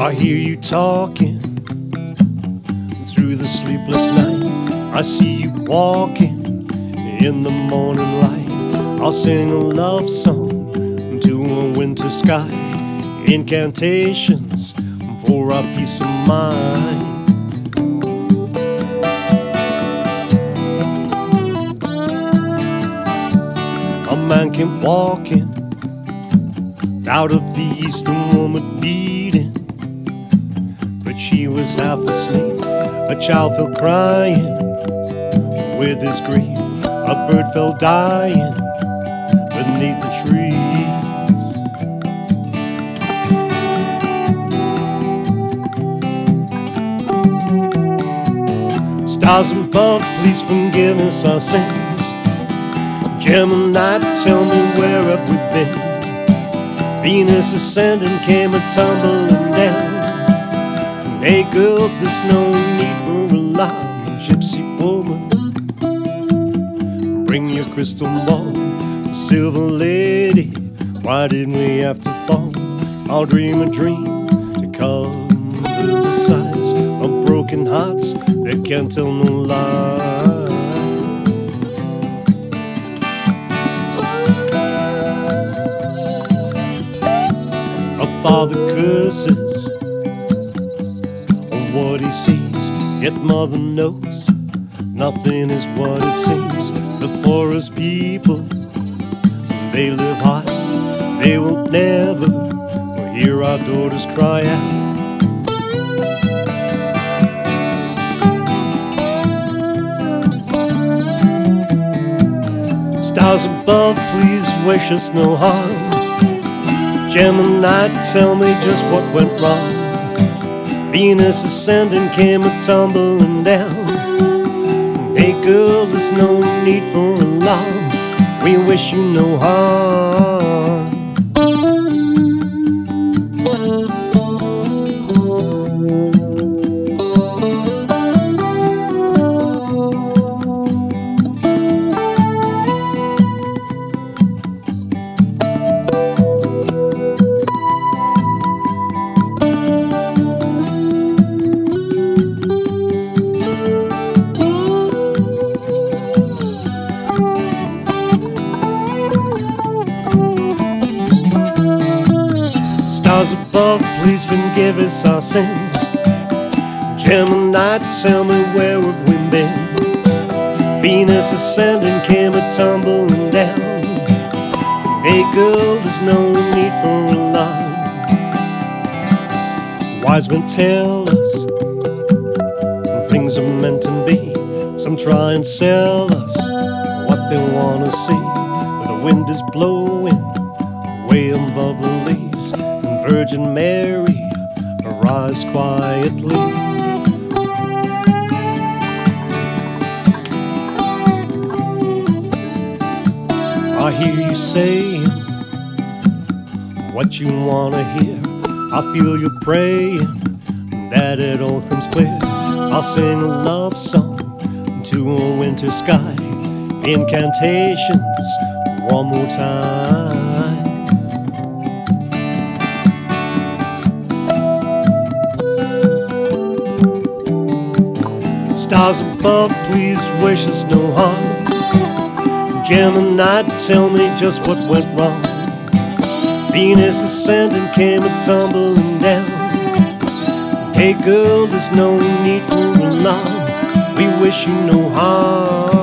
I hear you talking through the sleepless night. I see you walking in the morning light. I'll sing a love song to a winter sky, incantations for our peace of mind. A man came walking out of the eastern woman beating, but she was half asleep. A child fell crying with his grief. A bird fell dying beneath the trees. Stars above, please forgive us our sins. Gemini, tell me where have we been? Venus ascending came a-tumbling down. Hey girl, there's no need for alarm. Gypsy woman, bring your crystal ball. Silver lady, why did we have to fall? I'll dream a dream to cover the size of broken hearts that can't tell no lie. A father curses on what he sees, yet mother knows nothing is what it seems. The forest people, they live high, they will never hear our daughters cry out. Stars above, please wish us no harm. Gemini, tell me just what went wrong. Venus ascending came a-tumbling down. Hey girl, there's no need for alarm. We wish you no harm. Stars above, please forgive us our sins. Gemini, tell me where have we been? Venus ascending came a-tumbling down. Hey girl, there's no need for alarm. Wise men tell us things are meant to be. Some try and sell us what they want to see. But the wind is blowing way above the leaves, and Virgin Mary arrives quietly. I hear you saying what you want to hear. I feel you praying that it all comes clear. I'll sing a love song to a winter sky, incantations one more time. Stars above, please wish us no harm. Gemini, tell me just what went wrong. Venus ascending came a-tumbling down. Hey girl, there's no need for alarm. We wish you no harm.